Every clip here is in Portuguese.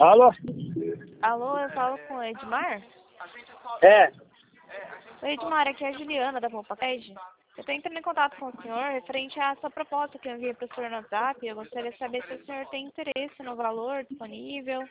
Alô? Alô, eu falo com o Edmar? É. Oi, Edmar, aqui é a Juliana da Polpaped. Eu estou entrando em contato com o senhor referente à sua proposta que eu enviei para o senhor no WhatsApp. Eu gostaria de saber se o senhor tem interesse no valor disponível.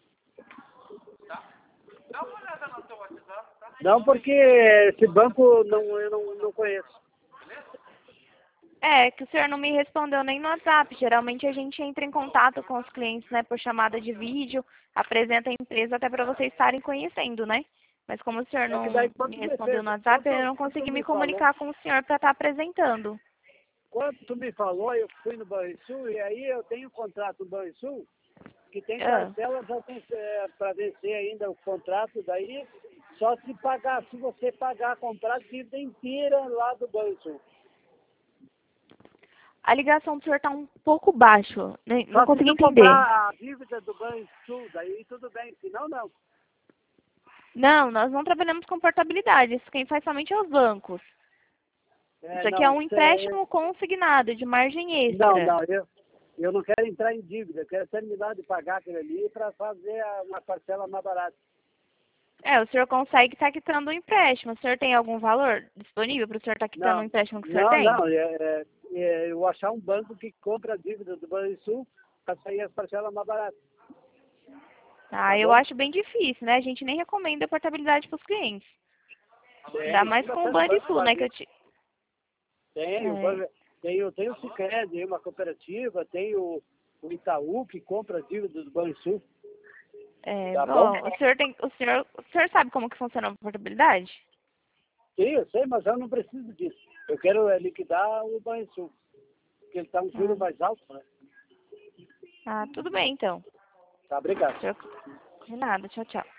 Não, porque esse banco eu não conheço. É, que o senhor não me respondeu nem no WhatsApp. Geralmente a gente entra em contato com os clientes, né, por chamada de vídeo, apresenta a empresa até para vocês estarem conhecendo, né? Mas como o senhor É que não daí me respondeu no WhatsApp, eu não quando tu consegui me me falou, comunicar com o senhor para estar apresentando. quando tu me falou, eu fui no Banrisul e aí eu tenho um contrato no Banrisul que tem Ah. parcelas para vencer ainda o contrato, daí só se pagar, se você pagar, comprar a dívida inteira lá do Banrisul. A ligação do senhor está um pouco baixo, né? Não Só se consegui tu entender. comprar a dívida do Banrisul, daí tudo bem, senão não. Não, nós não trabalhamos com portabilidade. Isso quem faz somente é os bancos. Isso aqui é Não, um empréstimo consignado de margem extra. não, eu não quero entrar em dívida, eu quero terminar de pagar aquele ali para fazer uma parcela mais barata. É, o senhor consegue estar quitando o empréstimo. O senhor tem algum valor disponível para o senhor estar quitando o empréstimo que o senhor tem? Eu achar um banco que compra a dívida do Banrisul para sair as parcelas mais baratas. Ah, Tá eu bom? acho bem difícil, né? A gente nem recomenda portabilidade para os clientes. Ainda mais Tem com o bastante banco que Banrisul, faz né? Que eu isso. te... Tem, É, tem o Sicredi, uma cooperativa, tem o Itaú que compra a dívida do Banrisul. Tá bom? bom, o senhor sabe como que funciona a portabilidade? Sim, eu sei, mas eu não preciso disso. Eu quero liquidar o Banrisul, porque ele está um juro mais alto, né? Tudo bem então. Tá, obrigado. De nada, tchau, tchau.